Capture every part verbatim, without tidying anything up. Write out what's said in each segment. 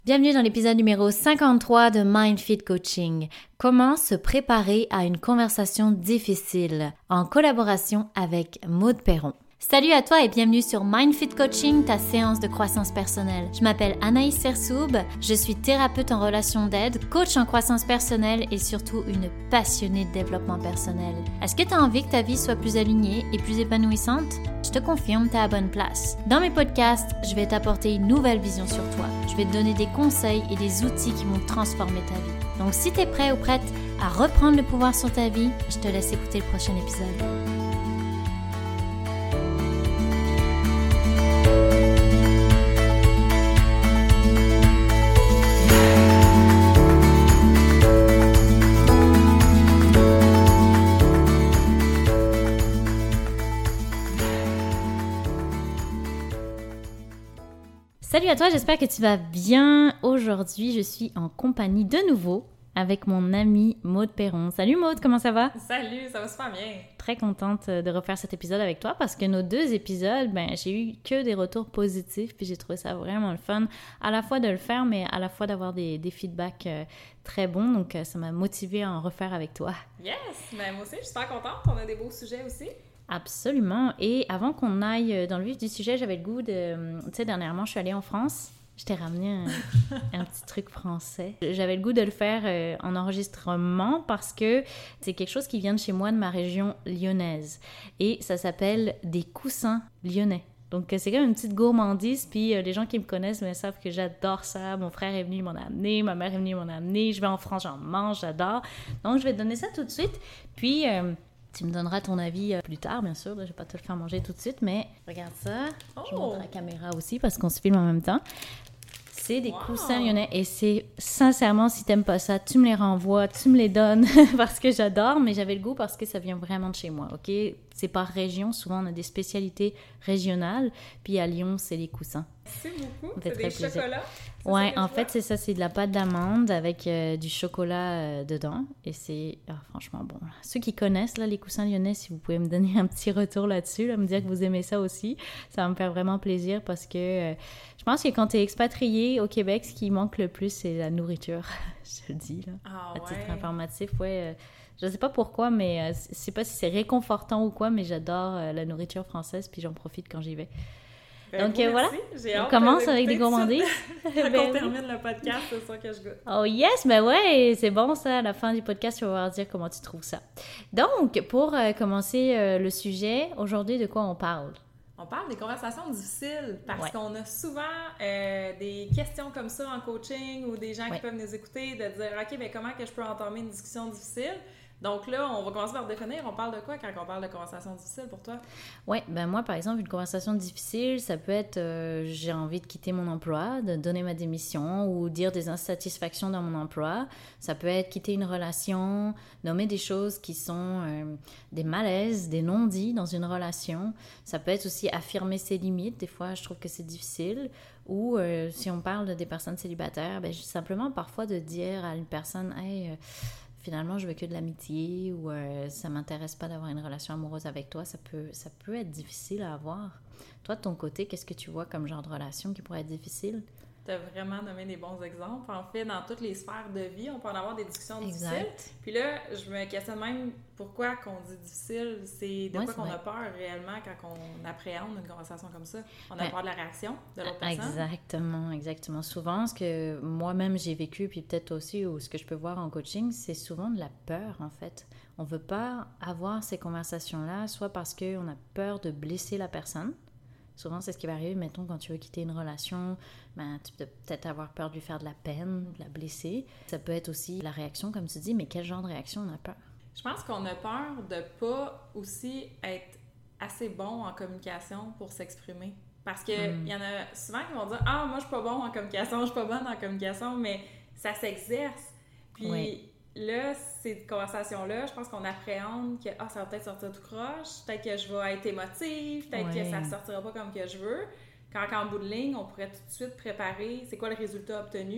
Bienvenue dans l'épisode numéro cinquante-trois de Mindfit Coaching. Comment se préparer à une conversation difficile en collaboration avec Maude Perron. Salut à toi et bienvenue sur Mindfit Coaching, ta séance de croissance personnelle. Je m'appelle Anaïs Sersoub, je suis thérapeute en relation d'aide, coach en croissance personnelle et surtout une passionnée de développement personnel. Est-ce que tu as envie que ta vie soit plus alignée et plus épanouissante? Je te confirme, tu es à la bonne place. Dans mes podcasts, je vais t'apporter une nouvelle vision sur toi. Je vais te donner des conseils et des outils qui vont transformer ta vie. Donc si tu es prêt ou prête à reprendre le pouvoir sur ta vie, je te laisse écouter le prochain épisode. Salut à toi, j'espère que tu vas bien. Aujourd'hui, je suis en compagnie de nouveau avec mon amie Maude Perron. Salut Maude, comment ça va? Salut, ça va super bien. Très contente de refaire cet épisode avec toi parce que nos deux épisodes, ben j'ai eu que des retours positifs puis j'ai trouvé ça vraiment le fun à la fois de le faire mais à la fois d'avoir des, des feedbacks euh, très bons. Donc ça m'a motivée à en refaire avec toi. Yes, mais moi aussi, je suis super contente. On a des beaux sujets aussi. Absolument. Et avant qu'on aille dans le vif du sujet, j'avais le goût de... Tu sais, dernièrement, je suis allée en France. Je t'ai ramené un, un petit truc français. J'avais le goût de le faire euh, en enregistrement parce que c'est quelque chose qui vient de chez moi, de ma région lyonnaise. Et ça s'appelle des coussins lyonnais. Donc, c'est comme une petite gourmandise. Puis, euh, les gens qui me connaissent me savent que j'adore ça. Mon frère est venu m'en amener. Ma mère est venue m'en amener. Je vais en France, j'en mange, j'adore. Donc, je vais te donner ça tout de suite. Puis... Euh, Tu me donneras ton avis plus tard, bien sûr. Je ne vais pas te le faire manger tout de suite, mais regarde ça. Oh. Je montre à la caméra aussi parce qu'on se filme en même temps. C'est des wow. coussins lyonnais et c'est sincèrement, si tu n'aimes pas ça, tu me les renvoies, tu me les donnes parce que j'adore, mais j'avais le goût parce que ça vient vraiment de chez moi, ok? C'est par région, souvent on a des spécialités régionales, puis à Lyon, c'est les coussins. Merci beaucoup. C'est des chocolats? Ouais, en fait, c'est ça, c'est de la pâte d'amande avec euh, du chocolat euh, dedans. Et c'est oh, franchement bon. Ceux qui connaissent là, les coussins lyonnais, si vous pouvez me donner un petit retour là-dessus, là, me dire que vous aimez ça aussi, ça va me faire vraiment plaisir parce que euh, je pense que quand tu es expatrié au Québec, ce qui manque le plus, c'est la nourriture. Je te le dis, là, ah, à ouais. titre informatif. Ouais, euh, je sais pas pourquoi, mais euh, je sais pas si c'est réconfortant ou quoi, mais j'adore euh, la nourriture française, puis j'en profite quand j'y vais. Ben Donc euh, voilà, J'ai on hâte commence de avec des gourmandises. Quand ben, on termine le podcast, c'est ça que je goûte. Oh yes, ben ouais, c'est bon ça, à la fin du podcast, tu vas pouvoir dire comment tu trouves ça. Donc, pour euh, commencer euh, le sujet, aujourd'hui, de quoi on parle? On parle des conversations difficiles parce ouais. qu'on a souvent euh, des questions comme ça en coaching ou des gens qui ouais. peuvent nous écouter de dire « Ok, ben comment que je peux entamer une discussion difficile? » Donc là, on va commencer par définir. On parle de quoi quand on parle de conversation difficile pour toi? Oui, ben moi, par exemple, une conversation difficile, ça peut être euh, j'ai envie de quitter mon emploi, de donner ma démission ou dire des insatisfactions dans mon emploi. Ça peut être quitter une relation, nommer des choses qui sont euh, des malaises, des non-dits dans une relation. Ça peut être aussi affirmer ses limites. Des fois, je trouve que c'est difficile. Ou euh, si on parle des personnes célibataires, ben, simplement parfois de dire à une personne « Hey, euh, finalement, je veux que de l'amitié » ou euh, « ça m'intéresse pas d'avoir une relation amoureuse avec toi », ça peut, ça peut être difficile à avoir. Toi, de ton côté, qu'est-ce que tu vois comme genre de relation qui pourrait être difficile? Tu as vraiment nommé des bons exemples. En fait, dans toutes les sphères de vie, on peut en avoir des discussions exact. difficiles. Puis là, je me questionne même pourquoi qu'on dit difficile. C'est de ouais, quoi c'est qu'on vrai. a peur réellement quand on appréhende une conversation comme ça. On a ouais. peur de la réaction de l'autre personne. Exactement, exactement. Souvent, ce que moi-même j'ai vécu, puis peut-être aussi, ou ce que je peux voir en coaching, c'est souvent de la peur, en fait. On ne veut pas avoir ces conversations-là, soit parce qu'on a peur de blesser la personne. Souvent, c'est ce qui va arriver, mettons, quand tu veux quitter une relation, ben, tu peux peut-être avoir peur de lui faire de la peine, de la blesser. Ça peut être aussi la réaction, comme tu dis, mais quel genre de réaction on a peur? Je pense qu'on a peur de ne pas aussi être assez bon en communication pour s'exprimer. Parce qu'il mm. y en a souvent qui vont dire « Ah, moi, je suis pas bon en communication, je suis pas bonne en communication », mais ça s'exerce. Puis oui. Là, ces conversations-là, je pense qu'on appréhende que ah, ça va peut-être sortir tout croche, peut-être que je vais être émotive, peut-être ouais. que ça ne sortira pas comme que je veux. Quand en bout de ligne, on pourrait tout de suite préparer c'est quoi le résultat obtenu.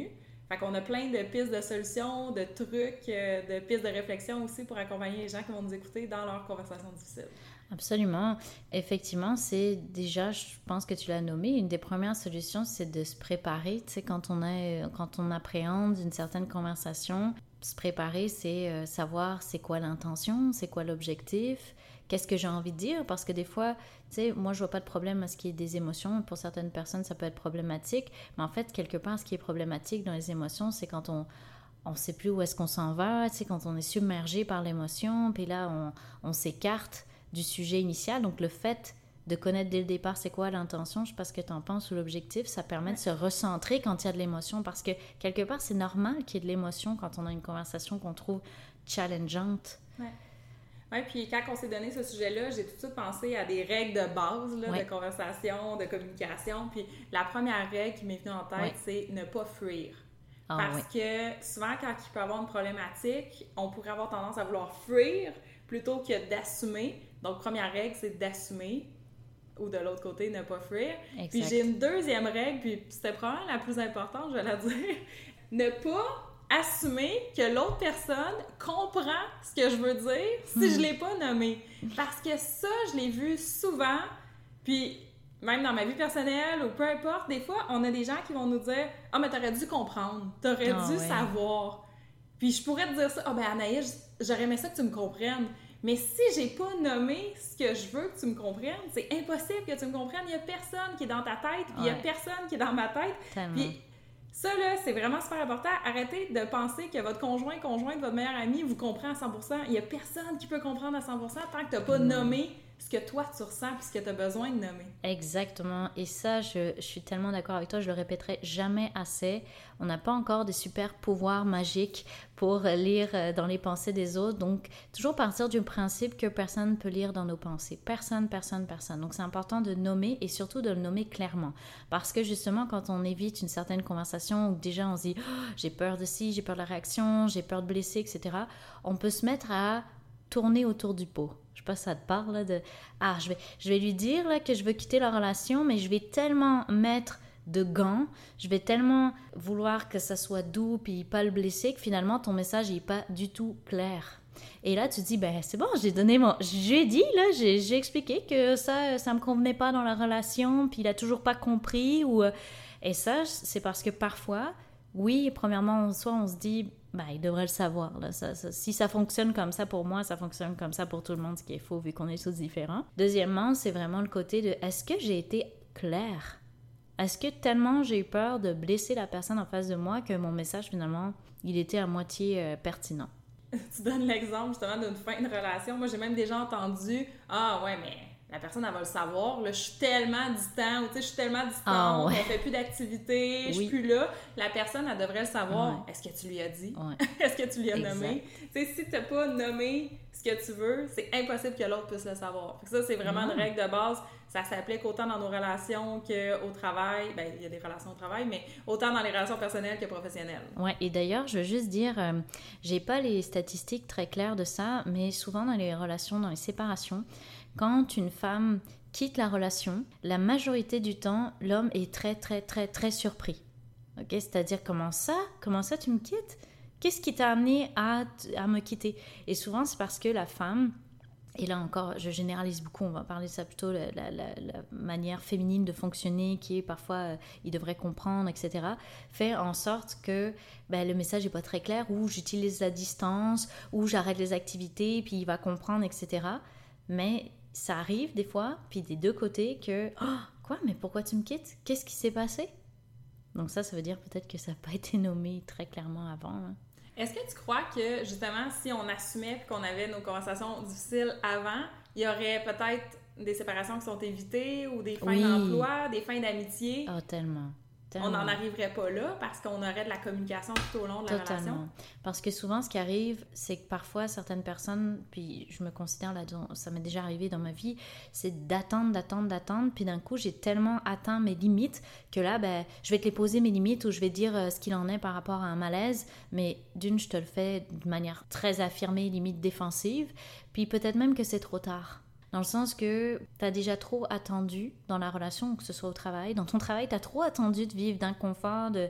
Fait qu'on a plein de pistes de solutions, de trucs, euh, de pistes de réflexion aussi pour accompagner les gens qui vont nous écouter dans leurs conversations difficiles. Absolument. Effectivement, c'est déjà, je pense que tu l'as nommé, une des premières solutions, c'est de se préparer. Tu sais, quand on, a, quand on appréhende une certaine conversation, se préparer, c'est euh, savoir c'est quoi l'intention, c'est quoi l'objectif, qu'est-ce que j'ai envie de dire, parce que des fois, tu sais, moi, je vois pas de problème à ce qu'il y ait des émotions. Pour certaines personnes, ça peut être problématique, mais en fait, quelque part, ce qui est problématique dans les émotions, c'est quand on on sait plus où est-ce qu'on s'en va, tu sais, quand on est submergé par l'émotion, puis là, on, on s'écarte du sujet initial. Donc, le fait de connaître dès le départ c'est quoi l'intention, je sais pas ce que tu en penses, ou l'objectif, ça permet de se recentrer quand il y a de l'émotion, parce que quelque part, c'est normal qu'il y ait de l'émotion quand on a une conversation qu'on trouve challengeante. Ouais. Oui, puis quand on s'est donné ce sujet-là, j'ai tout de suite pensé à des règles de base là, ouais. de conversation, de communication. Puis la première règle qui m'est venue en tête, ouais. c'est ne pas fuir. Ah, Parce oui. que souvent, quand il peut y avoir une problématique, on pourrait avoir tendance à vouloir fuir plutôt que d'assumer. Donc, première règle, c'est d'assumer. Ou de l'autre côté, ne pas fuir. Exact. Puis j'ai une deuxième règle, puis c'était probablement la plus importante, je vais la dire. Ne pas assumer que l'autre personne comprend ce que je veux dire si hmm. je l'ai pas nommé. Parce que ça, je l'ai vu souvent, puis même dans ma vie personnelle ou peu importe, des fois, on a des gens qui vont nous dire « Ah, mais t'aurais dû comprendre, t'aurais oh, dû ouais. savoir. » Puis je pourrais te dire ça « Ah, ben Anaïs, j'aurais aimé ça que tu me comprennes. » Mais si j'ai pas nommé ce que je veux que tu me comprennes, c'est impossible que tu me comprennes. Il y a personne qui est dans ta tête, puis il ouais. y a personne qui est dans ma tête. Tellement. Puis ça, là, c'est vraiment super important. Arrêtez de penser que votre conjoint, conjointe, votre meilleur ami vous comprend à cent pour cent. Il y a personne qui peut comprendre à cent pour cent tant que t'as pas mmh. nommé ce que toi, tu ressens puis ce que tu as besoin de nommer. Exactement. Et ça, je, je suis tellement d'accord avec toi, je le répéterai jamais assez. On n'a pas encore de super pouvoirs magiques pour lire dans les pensées des autres. Donc, toujours partir du principe que personne ne peut lire dans nos pensées. Personne, personne, personne. Donc, c'est important de nommer et surtout de le nommer clairement. Parce que justement, quand on évite une certaine conversation où déjà on se dit oh, « j'ai peur de ci, j'ai peur de la réaction, j'ai peur de blesser, et cetera » on peut se mettre à tourner autour du pot. Je sais pas si ça te parle, là, de « Ah, je vais, je vais lui dire là, que je veux quitter la relation, mais je vais tellement mettre de gants, je vais tellement vouloir que ça soit doux puis pas le blesser que finalement, ton message n'est pas du tout clair. » Et là, tu te dis « Ben, c'est bon, j'ai donné mon... J'ai dit, là, j'ai, j'ai expliqué que ça, ça me convenait pas dans la relation, puis il a toujours pas compris. » ou Et ça, c'est parce que parfois, oui, premièrement, soit on se dit... Ben, il devrait le savoir. Là. Ça, ça, si ça fonctionne comme ça pour moi, ça fonctionne comme ça pour tout le monde, ce qui est faux vu qu'on est tous différents. Deuxièmement, c'est vraiment le côté de est-ce que j'ai été claire? Est-ce que tellement j'ai eu peur de blesser la personne en face de moi que mon message, finalement, il était à moitié euh, pertinent? Tu donnes l'exemple justement d'une fin de relation. Moi, j'ai même déjà entendu « Ah ouais, mais... » la personne, elle va le savoir. Là, je suis tellement distant, ou tu sais, je suis tellement distante, oh, ouais. on fait plus d'activité, je oui. suis plus là. La personne, elle devrait le savoir. Ouais. Est-ce que tu lui as dit? Ouais. Est-ce que tu lui as exact. Nommé? Tu sais, si tu n'as pas nommé ce que tu veux, c'est impossible que l'autre puisse le savoir. Fait que ça, c'est vraiment ouais. une règle de base. Ça s'applique autant dans nos relations qu'au travail. Bien, il y a des relations au travail, mais autant dans les relations personnelles que professionnelles. Oui, et d'ailleurs, je veux juste dire, euh, j'ai pas les statistiques très claires de ça, mais souvent dans les relations, dans les séparations, quand une femme quitte la relation, la majorité du temps, l'homme est très, très, très, très surpris. Ok, c'est-à-dire, comment ça? Comment ça, tu me quittes? Qu'est-ce qui t'a amené à, à me quitter? Et souvent, c'est parce que la femme, et là encore, je généralise beaucoup, on va parler de ça plutôt, la, la, la, la manière féminine de fonctionner, qui est parfois, euh, il devrait comprendre, et cetera, fait en sorte que ben, le message n'est pas très clair, ou j'utilise la distance, ou j'arrête les activités, puis il va comprendre, et cetera. Mais ça arrive des fois, puis des deux côtés, que « Oh, quoi, mais pourquoi tu me quittes? Qu'est-ce qui s'est passé? » Donc ça, ça veut dire peut-être que ça n'a pas été nommé très clairement avant. Hein. Est-ce que tu crois que, justement, si on assumait et qu'on avait nos conversations difficiles avant, il y aurait peut-être des séparations qui sont évitées ou des fins oui. d'emploi, des fins d'amitié? Oh, tellement. On n'en arriverait pas là parce qu'on aurait de la communication tout au long de la Totalement. relation. Parce que souvent, ce qui arrive, c'est que parfois, certaines personnes, puis je me considère là-dedans, ça m'est déjà arrivé dans ma vie, c'est d'attendre, d'attendre, d'attendre, puis d'un coup, j'ai tellement atteint mes limites que là, ben, je vais te les poser, mes limites, ou je vais dire euh, ce qu'il en est par rapport à un malaise, mais d'une, je te le fais de manière très affirmée, limite défensive, puis peut-être même que c'est trop tard. Dans le sens que tu as déjà trop attendu dans la relation, que ce soit au travail. Dans ton travail, tu as trop attendu de vivre d'inconfort, de,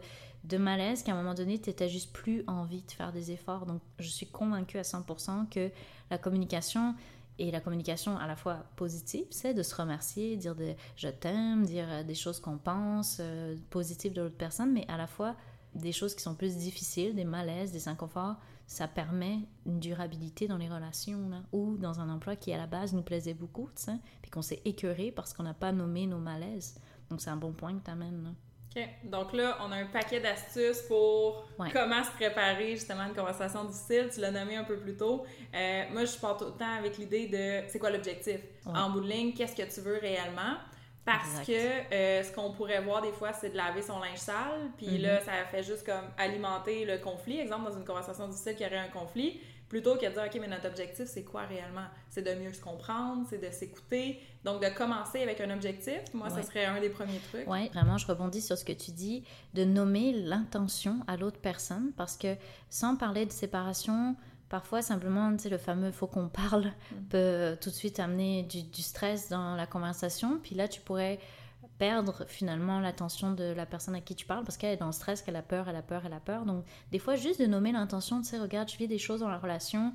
de malaise qu'à un moment donné, tu n'as juste plus envie de faire des efforts. Donc, je suis convaincue à cent pour cent que la communication, et la communication à la fois positive, c'est de se remercier, dire de, je t'aime, dire des choses qu'on pense, euh, positives de l'autre personne, mais à la fois des choses qui sont plus difficiles, des malaises, des inconforts, ça permet une durabilité dans les relations, là, ou dans un emploi qui à la base nous plaisait beaucoup, tu sais, puis qu'on s'est écœuré parce qu'on n'a pas nommé nos malaises. Donc c'est un bon point que tu amènes, là. OK. Donc là, on a un paquet d'astuces pour ouais. comment se préparer justement à une conversation difficile. Tu l'as nommé un peu plus tôt. Euh, moi, je pars tout le temps avec l'idée de c'est quoi l'objectif? Ouais. En bout de ligne, qu'est-ce que tu veux réellement? Parce exact. que euh, ce qu'on pourrait voir des fois, c'est de laver son linge sale. Puis mm-hmm. là, ça fait juste comme alimenter le conflit. Exemple, dans une conversation difficile, qu'il y aurait un conflit. Plutôt que de dire, OK, mais notre objectif, c'est quoi réellement? C'est de mieux se comprendre, c'est de s'écouter. Donc, de commencer avec un objectif, moi, ouais. ça serait un des premiers trucs. Oui, vraiment, je rebondis sur ce que tu dis, de nommer l'intention à l'autre personne, parce que sans parler de séparation, parfois, simplement, tu sais, le fameux « faut qu'on parle mm. » peut tout de suite amener du, du stress dans la conversation. Puis là, tu pourrais perdre finalement l'attention de la personne à qui tu parles parce qu'elle est dans le stress, qu'elle a peur, elle a peur, elle a peur. Donc, des fois, juste de nommer l'intention, tu sais, regarde, je vis des choses dans la relation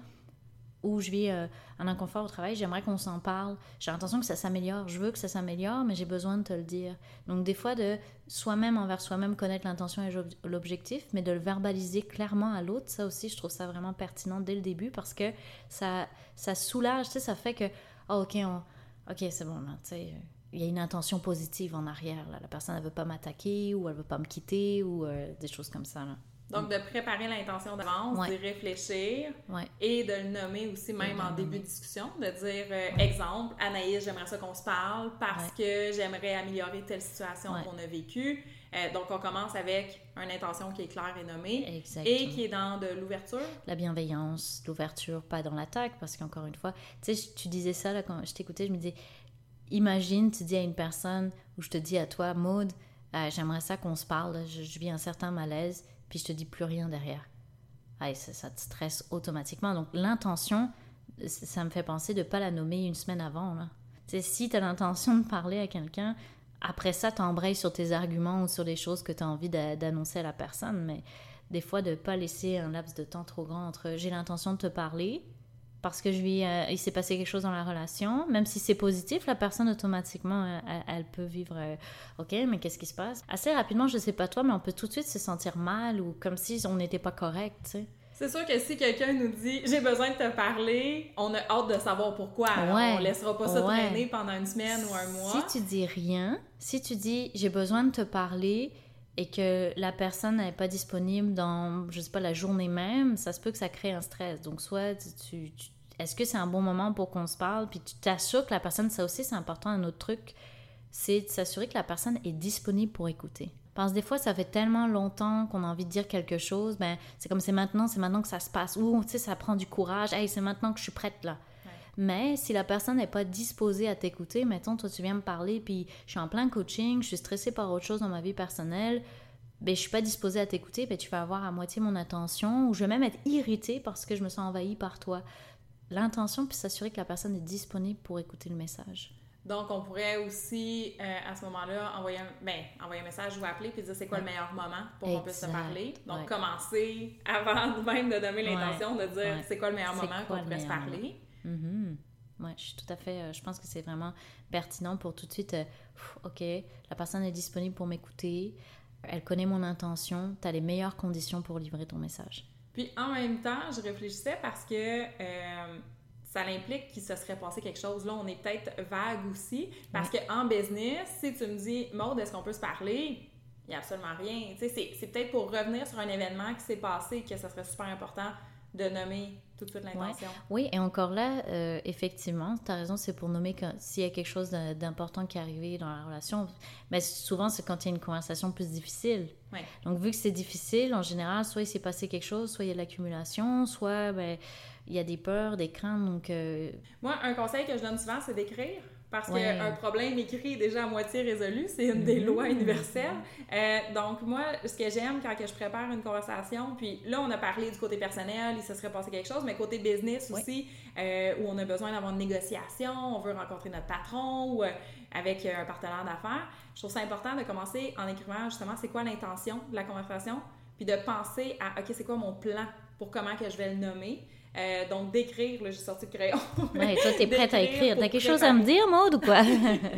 où je vis euh, un inconfort au travail, j'aimerais qu'on s'en parle. J'ai l'intention que ça s'améliore, je veux que ça s'améliore, mais j'ai besoin de te le dire. Donc, des fois, de soi-même envers soi-même connaître l'intention et l'objectif, mais de le verbaliser clairement à l'autre, ça aussi, je trouve ça vraiment pertinent dès le début parce que ça, ça soulage, tu sais, ça fait que, oh, OK, on, OK, c'est bon, là, tu sais... il y a une intention positive en arrière. Là. La personne, elle ne veut pas m'attaquer ou elle ne veut pas me quitter ou euh, des choses comme ça. Là. Donc, de préparer l'intention d'avance, ouais. d'y réfléchir ouais. et de le nommer aussi même en début de discussion, de dire, euh, ouais. exemple, Anaïs, j'aimerais ça qu'on se parle parce ouais. que j'aimerais améliorer telle situation ouais. qu'on a vécue. Euh, donc, on commence avec une intention qui est claire et nommée Exactement. Et qui est dans de l'ouverture. La bienveillance, l'ouverture, pas dans l'attaque parce qu'encore une fois, tu sais, tu disais ça là, quand je t'écoutais, je me disais... Imagine, tu dis à une personne, ou je te dis à toi, Maud, euh, j'aimerais ça qu'on se parle, je, je vis un certain malaise, puis je te dis plus rien derrière. Ah, ça, ça te stresse automatiquement. Donc, l'intention, ça me fait penser de ne pas la nommer une semaine avant. Là. Si tu as l'intention de parler à quelqu'un, après ça, tu embrayes sur tes arguments ou sur les choses que tu as envie d'annoncer à la personne, mais des fois, de ne pas laisser un laps de temps trop grand entre « j'ai l'intention de te parler », parce que je vis, euh, il s'est passé quelque chose dans la relation, même si c'est positif, la personne automatiquement, euh, elle, elle peut vivre euh, « OK, mais qu'est-ce qui se passe? » Assez rapidement, je sais pas toi, mais on peut tout de suite se sentir mal ou comme si on n'était pas correct, tu sais. C'est sûr que si quelqu'un nous dit « j'ai besoin de te parler », on a hâte de savoir pourquoi. Ouais, on laissera pas ça ouais. traîner pendant une semaine ou un mois. Si tu dis rien, si tu dis « j'ai besoin de te parler », et que la personne n'est pas disponible dans, je sais pas, la journée même, ça se peut que ça crée un stress. Donc, soit tu, tu est-ce que c'est un bon moment pour qu'on se parle? Puis tu t'assures que la personne, ça aussi, c'est important, un autre truc, c'est de s'assurer que la personne est disponible pour écouter. Parce que des fois, ça fait tellement longtemps qu'on a envie de dire quelque chose, ben c'est comme c'est maintenant, c'est maintenant que ça se passe. Ou, tu sais, ça prend du courage. Hey, c'est maintenant que je suis prête, là. Ouais. Mais si la personne n'est pas disposée à t'écouter, mettons, toi, tu viens me parler, puis je suis en plein coaching, je suis stressée par autre chose dans ma vie personnelle, ben je suis pas disposée à t'écouter, ben tu vas avoir à moitié mon attention, ou je vais même être irritée parce que je me sens envahie par toi. L'intention, puis s'assurer que la personne est disponible pour écouter le message. Donc, on pourrait aussi, euh, à ce moment-là, envoyer un, ben, envoyer un message ou appeler puis dire c'est quoi ouais. le meilleur moment pour exact. Qu'on puisse se parler. Donc, ouais. commencer avant même de nommer l'intention, ouais. de dire ouais. c'est quoi le meilleur c'est moment qu'on pourrait se parler. Mm-hmm. Oui, je suis tout à fait... Euh, je pense que c'est vraiment pertinent pour tout de suite... Euh, OK, la personne est disponible pour m'écouter, elle connaît mon intention, tu as les meilleures conditions pour livrer ton message. Puis en même temps, je réfléchissais parce que euh, ça implique qu'il se serait passé quelque chose. Là, on est peut-être vague aussi. Parce ouais. qu'en business, si tu me dis « Maud, est-ce qu'on peut se parler? » Il n'y a absolument rien. Tu sais, c'est, c'est peut-être pour revenir sur un événement qui s'est passé que ça serait super important de nommer tout de suite l'intention. Ouais. Oui, et encore là, euh, effectivement, tu as raison, c'est pour nommer quand, s'il y a quelque chose d'important qui est arrivé dans la relation. Mais souvent, c'est quand il y a une conversation plus difficile. Ouais. Donc, vu que c'est difficile, en général, soit il s'est passé quelque chose, soit il y a de l'accumulation, soit ben, il y a des peurs, des craintes. Donc, euh... moi, un conseil que je donne souvent, c'est d'écrire. Parce Ouais. qu'un problème écrit est déjà à moitié résolu, c'est une des lois universelles. Euh, donc moi, ce que j'aime quand que je prépare une conversation, puis là on a parlé du côté personnel, il se serait passé quelque chose, mais côté business aussi, euh, où on a besoin d'avoir une négociation, on veut rencontrer notre patron ou euh, avec un partenaire d'affaires, je trouve ça important de commencer en écrivant justement c'est quoi l'intention de la conversation, puis de penser à ok c'est quoi mon plan pour comment que je vais le nommer. Euh, donc, d'écrire, là, j'ai sorti le crayon. Ouais, toi, t'es prête à écrire. T'as quelque chose préparer. à me dire, Maud, ou quoi?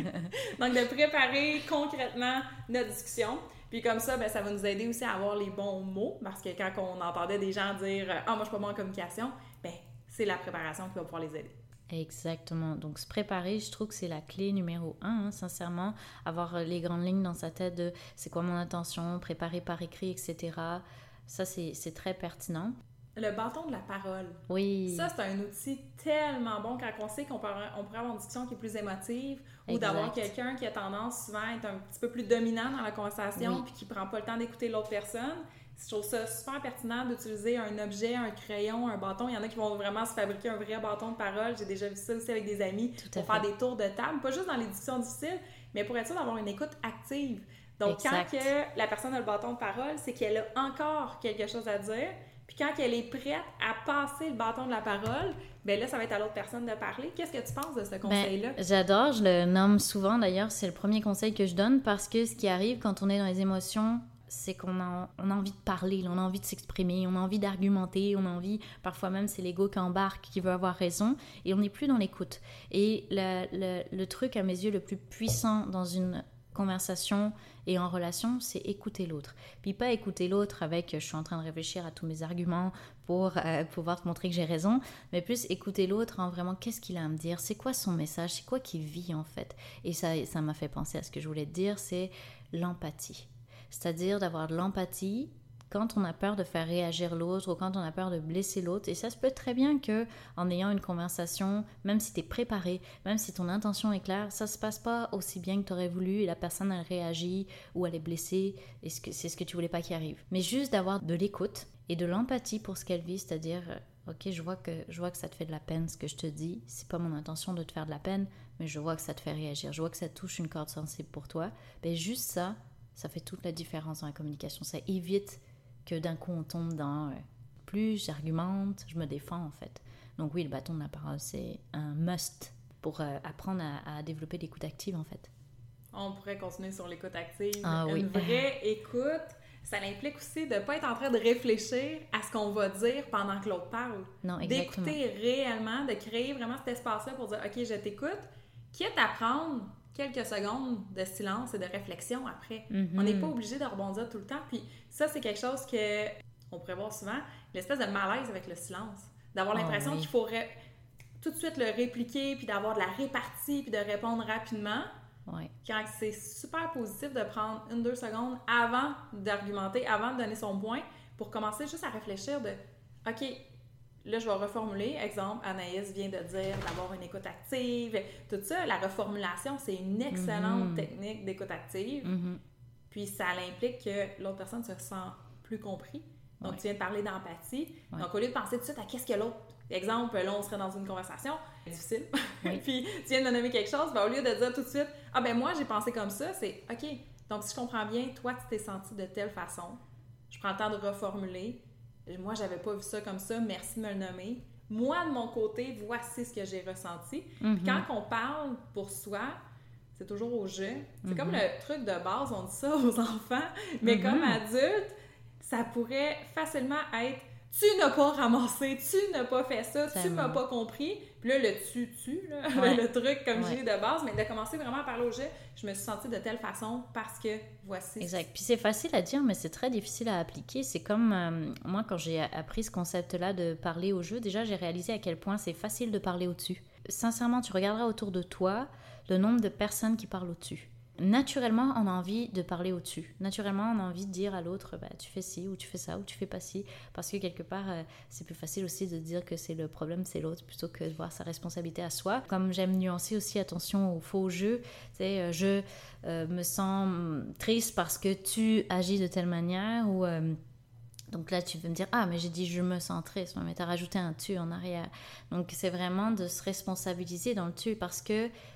Donc, de préparer concrètement notre discussion. Puis comme ça, ben, ça va nous aider aussi à avoir les bons mots. Parce que quand on entendait des gens dire « Ah, moi, je suis pas bon en communication », ben, c'est la préparation qui va pouvoir les aider. Exactement. Donc, se préparer, je trouve que c'est la clé numéro un, hein, sincèrement. Avoir les grandes lignes dans sa tête de c'est quoi mon intention, préparer par écrit, et cetera. Ça, c'est, c'est très pertinent. Le bâton de la parole. Oui. Ça, c'est un outil tellement bon quand on sait qu'on peut, on pourrait avoir une discussion qui est plus émotive ou Exact. d'avoir quelqu'un qui a tendance souvent à être un petit peu plus dominant dans la conversation Oui. puis qui prend pas le temps d'écouter l'autre personne. Je trouve ça super pertinent d'utiliser un objet, un crayon, un bâton. Il y en a qui vont vraiment se fabriquer un vrai bâton de parole. J'ai déjà vu ça aussi avec des amis Tout pour à faire fait. des tours de table, pas juste dans les discussions difficiles, mais pour être sûr d'avoir une écoute active. Donc, Exact. quand que la personne a le bâton de parole, c'est qu'elle a encore quelque chose à dire. Puis quand elle est prête à passer le bâton de la parole, bien là, ça va être à l'autre personne de parler. Qu'est-ce que tu penses de ce conseil-là? Ben, j'adore, je le nomme souvent d'ailleurs, c'est le premier conseil que je donne parce que ce qui arrive quand on est dans les émotions, c'est qu'on a, on a envie de parler, on a envie de s'exprimer, on a envie d'argumenter, on a envie, parfois même c'est l'ego qui embarque, qui veut avoir raison, et on n'est plus dans l'écoute. Et le, le, le truc à mes yeux le plus puissant dans une conversation et en relation, c'est écouter l'autre. Puis pas écouter l'autre avec « je suis en train de réfléchir à tous mes arguments pour euh, pouvoir te montrer que j'ai raison », mais plus écouter l'autre en vraiment qu'est-ce qu'il a à me dire, c'est quoi son message, c'est quoi qu'il vit en fait. Et ça, ça m'a fait penser à ce que je voulais te dire, c'est l'empathie. C'est-à-dire d'avoir de l'empathie quand on a peur de faire réagir l'autre ou quand on a peur de blesser l'autre. Et ça se peut très bien qu'en ayant une conversation, même si tu es préparé, même si ton intention est claire, ça se passe pas aussi bien que tu aurais voulu et la personne elle réagit ou elle est blessée et c'est ce que tu voulais pas qu'il arrive. Mais juste d'avoir de l'écoute et de l'empathie pour ce qu'elle vit, c'est-à-dire ok, je vois que je vois que ça te fait de la peine ce que je te dis, c'est pas mon intention de te faire de la peine, mais je vois que ça te fait réagir, je vois que ça touche une corde sensible pour toi. Ben juste ça, ça fait toute la différence dans la communication. Ça évite que d'un coup on tombe dans euh, plus j'argumente, je me défends en fait. Donc oui, le bâton de la parole, c'est un must pour euh, apprendre à, à développer l'écoute active en fait. On pourrait continuer sur l'écoute active. Ah, une oui. vraie écoute, ça implique aussi de ne pas être en train de réfléchir à ce qu'on va dire pendant que l'autre parle. Non, exactement. D'écouter réellement, de créer vraiment cet espace-là pour dire « Ok, je t'écoute », quitte à prendre quelques secondes de silence et de réflexion après. Mm-hmm. On n'est pas obligé de rebondir tout le temps. Puis ça, c'est quelque chose que on pourrait voir souvent, l'espèce de malaise avec le silence. D'avoir l'impression oh, oui. qu'il faut ré... tout de suite le répliquer, puis d'avoir de la répartie, puis de répondre rapidement. Oui. Quand c'est super positif de prendre une, deux secondes avant d'argumenter, avant de donner son point, pour commencer juste à réfléchir de « OK, là, je vais reformuler. Exemple, Anaïs vient de dire d'avoir une écoute active. Tout ça, la reformulation, c'est une excellente mm-hmm. technique d'écoute active. Mm-hmm. Puis ça implique que l'autre personne se sent plus compris. Donc, ouais. tu viens de parler d'empathie. Ouais. Donc, au lieu de penser tout de suite à qu'est-ce que l'autre... Exemple, là, on serait dans une conversation difficile. Oui. Puis, tu viens de me nommer quelque chose. Ben, au lieu de dire tout de suite « Ah, ben moi, j'ai pensé comme ça », c'est « OK, donc si je comprends bien, toi, tu t'es senti de telle façon. Je prends le temps de reformuler. Moi, j'avais pas vu ça comme ça. Merci de me le nommer. Moi, de mon côté, voici ce que j'ai ressenti. Mm-hmm. Puis quand on parle pour soi, c'est toujours au jeu. C'est mm-hmm. comme le truc de base, on dit ça aux enfants, mais mm-hmm. comme adulte, ça pourrait facilement être « Tu n'as pas ramassé, tu n'as pas fait ça, c'est tu m'as pas compris. » Puis là, le « tu-tu », ouais. le truc comme ouais. j'ai de base, mais de commencer vraiment à parler au jeu, je me suis sentie de telle façon parce que voici. Exact. Puis c'est facile à dire, mais c'est très difficile à appliquer. C'est comme, euh, moi, quand j'ai appris ce concept-là de parler au jeu, déjà, j'ai réalisé à quel point c'est facile de parler au-dessus. Sincèrement, tu regarderas autour de toi le nombre de personnes qui parlent au-dessus. Naturellement, on a envie de parler au-dessus. Naturellement, on a envie de dire à l'autre, bah, tu fais ci, ou tu fais ça, ou tu fais pas ci. Parce que quelque part, euh, c'est plus facile aussi de dire que c'est le problème, c'est l'autre, plutôt que de voir sa responsabilité à soi. Comme j'aime nuancer aussi, attention au faux jeu. Tu sais, euh, je euh, me sens triste parce que tu agis de telle manière, ou... Euh, donc là, tu veux me dire, ah, mais j'ai dit je me sens triste, mais tu as rajouté un tu en arrière. Donc c'est vraiment de se responsabiliser dans le tu, parce que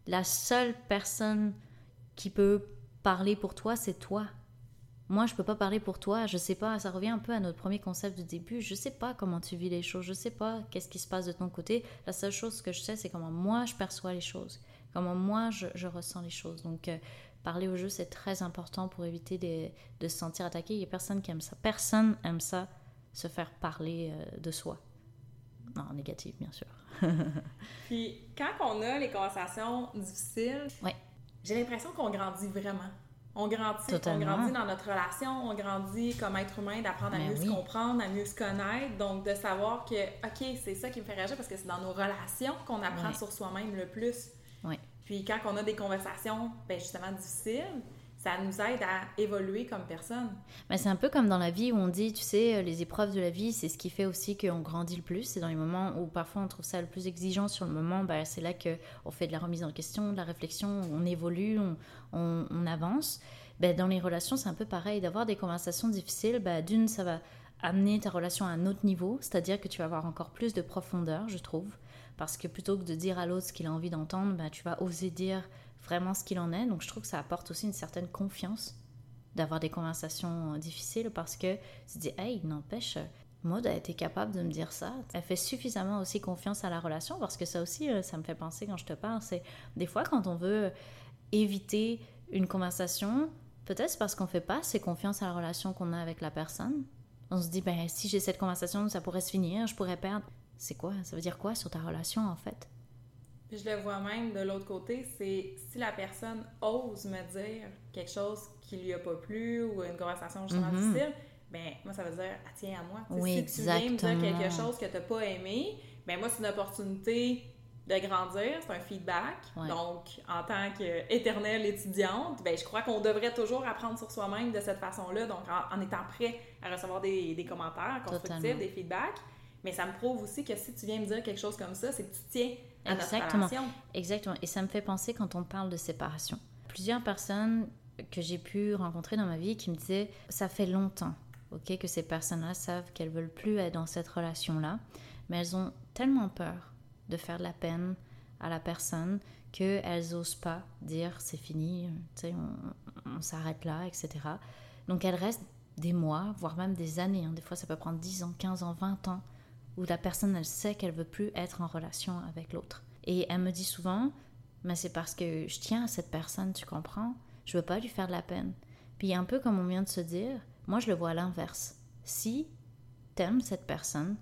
la seule personne qui peut parler pour toi, c'est toi. Moi, je peux pas parler pour toi, je sais pas, ça revient un peu à notre premier concept du début, je sais pas comment tu vis les choses, je sais pas qu'est-ce qui se passe de ton côté, la seule chose que je sais, c'est comment moi je perçois les choses, comment moi je, je ressens les choses. Donc, euh, parler au jeu, c'est très important pour éviter de, de se sentir attaqué. Il y a personne qui aime ça, personne aime ça, se faire parler euh, de soi. Non, en négatif, bien sûr. Puis, quand on a les conversations difficiles, ouais. j'ai l'impression qu'on grandit vraiment. On grandit, on grandit dans notre relation, on grandit comme être humain, d'apprendre à Mais mieux oui. se comprendre, à mieux se connaître. Donc, de savoir que, OK, c'est ça qui me fait réagir parce que c'est dans nos relations qu'on apprend ouais. sur soi-même le plus. Oui. Puis, quand on a des conversations, ben justement, difficiles, ça nous aide à évoluer comme personne. Mais c'est un peu comme dans la vie où on dit, tu sais, les épreuves de la vie, c'est ce qui fait aussi qu'on grandit le plus. C'est dans les moments où parfois on trouve ça le plus exigeant sur le moment, ben, c'est là qu'on fait de la remise en question, de la réflexion, on évolue, on, on, on avance. Ben, dans les relations, c'est un peu pareil. D'avoir des conversations difficiles, ben, d'une, ça va amener ta relation à un autre niveau, c'est-à-dire que tu vas avoir encore plus de profondeur, je trouve. Parce que plutôt que de dire à l'autre ce qu'il a envie d'entendre, ben, tu vas oser dire vraiment ce qu'il en est. Donc je trouve que ça apporte aussi une certaine confiance d'avoir des conversations difficiles parce que tu te dis, hey, n'empêche, Maud a été capable de me dire ça. Elle fait suffisamment aussi confiance à la relation parce que ça aussi, ça me fait penser quand je te parle, c'est des fois quand on veut éviter une conversation, peut-être c'est parce qu'on fait pas assez confiance à la relation qu'on a avec la personne. On se dit, ben si j'ai cette conversation, ça pourrait se finir, je pourrais perdre. C'est quoi? Ça veut dire quoi sur ta relation en fait? Puis je le vois même de l'autre côté, c'est si la personne ose me dire quelque chose qui lui a pas plu ou une conversation justement mm-hmm. difficile, ben moi ça veut dire ah, tiens à moi. Oui, si exactement. tu viens me dire quelque chose que t'as pas aimé, ben moi c'est une opportunité de grandir, c'est un feedback. Ouais. Donc en tant qu'éternelle étudiante, ben je crois qu'on devrait toujours apprendre sur soi-même de cette façon-là, donc en, en étant prêt à recevoir des, des commentaires constructifs, Totalement. Des feedbacks. Mais ça me prouve aussi que si tu viens me dire quelque chose comme ça, c'est que tu tiens à Exactement. notre relation. Exactement. Et ça me fait penser quand on parle de séparation. Plusieurs personnes que j'ai pu rencontrer dans ma vie qui me disaient « ça fait longtemps okay, que ces personnes-là savent qu'elles ne veulent plus être dans cette relation-là, mais elles ont tellement peur de faire de la peine à la personne qu'elles n'osent pas dire « c'est fini, on, on s'arrête là, et cetera » Donc elles restent des mois, voire même des années. Hein. Des fois, ça peut prendre dix ans, quinze ans, vingt ans où la personne, elle sait qu'elle ne veut plus être en relation avec l'autre. Et elle me dit souvent, mais c'est parce que je tiens à cette personne, tu comprends? Je ne veux pas lui faire de la peine. Puis un peu comme on vient de se dire, moi je le vois à l'inverse. Si tu aimes cette personne,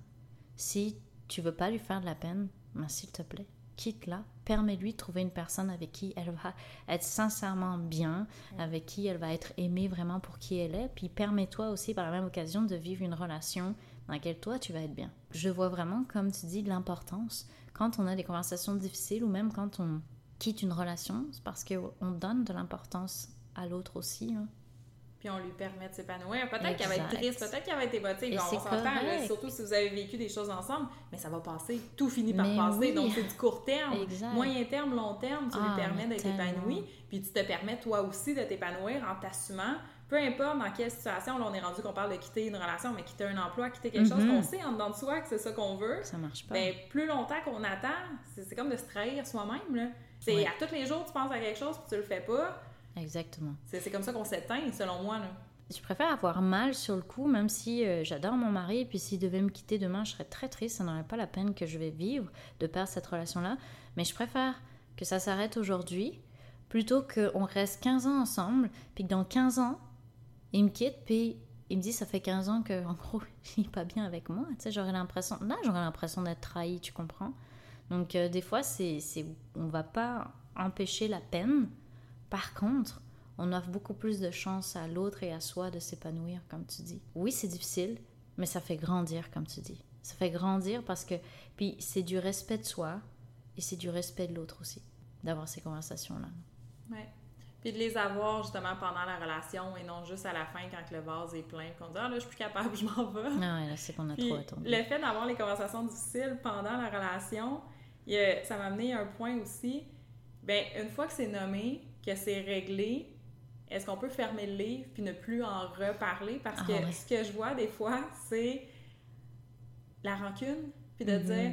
si tu ne veux pas lui faire de la peine, ben, s'il te plaît, quitte-la. Permets-lui de trouver une personne avec qui elle va être sincèrement bien, avec qui elle va être aimée vraiment pour qui elle est. Puis permets-toi aussi par la même occasion de vivre une relation dans laquelle toi, tu vas être bien. Je vois vraiment, comme tu dis, de l'importance. Quand on a des conversations difficiles ou même quand on quitte une relation, c'est parce qu'on donne de l'importance à l'autre aussi. Hein. Puis on lui permet de s'épanouir. Peut-être qu'elle va être triste, peut-être qu'elle va être émotive. On s'entend, là, surtout si vous avez vécu des choses ensemble, mais ça va passer. Tout finit par mais passer. Oui. Donc c'est du court terme. Exact. Moyen terme, long terme, tu ah, lui permets d'être tellement. épanoui. Puis tu te permets toi aussi de t'épanouir en t'assumant. Peu importe dans quelle situation, là on est rendu qu'on parle de quitter une relation, mais quitter un emploi, quitter quelque mm-hmm. chose qu'on sait en dedans de soi que c'est ça qu'on veut. Ça marche pas. Ben, plus longtemps qu'on attend, c'est, c'est comme de se trahir soi-même. Là. C'est ouais. à tous les jours tu penses à quelque chose puis tu le fais pas. Exactement. C'est, c'est comme ça qu'on s'éteint, selon moi. Là. Je préfère avoir mal sur le coup, même si euh, j'adore mon mari, et puis s'il devait me quitter demain, je serais très triste, ça n'aurait pas la peine que je vais vivre de perdre cette relation-là. Mais je préfère que ça s'arrête aujourd'hui, plutôt qu'on reste quinze ans ensemble, puis que dans quinze ans, il me quitte, puis il me dit ça fait quinze ans qu'en gros, il n'est pas bien avec moi. Tu sais, j'aurais l'impression, là, j'aurais l'impression d'être trahi, tu comprends? Donc, euh, des fois, c'est, c'est, on ne va pas empêcher la peine. Par contre, on offre beaucoup plus de chance à l'autre et à soi de s'épanouir, comme tu dis. Oui, c'est difficile, mais ça fait grandir, comme tu dis. Ça fait grandir parce que... Puis c'est du respect de soi et c'est du respect de l'autre aussi, d'avoir ces conversations-là. Oui. Puis de les avoir justement pendant la relation et non juste à la fin quand le vase est plein, qu'on dit « Ah là, je suis plus capable, je m'en vais. » Ah ouais, là, c'est qu'on a Puis, trop attendu. Le fait d'avoir les conversations difficiles pendant la relation, il y a, ça m'a amené à un point aussi. Bien, une fois que c'est nommé, que c'est réglé, est-ce qu'on peut fermer le livre puis ne plus en reparler? Parce que ah, ouais. ce que je vois des fois, c'est la rancune, puis de mm-hmm. dire...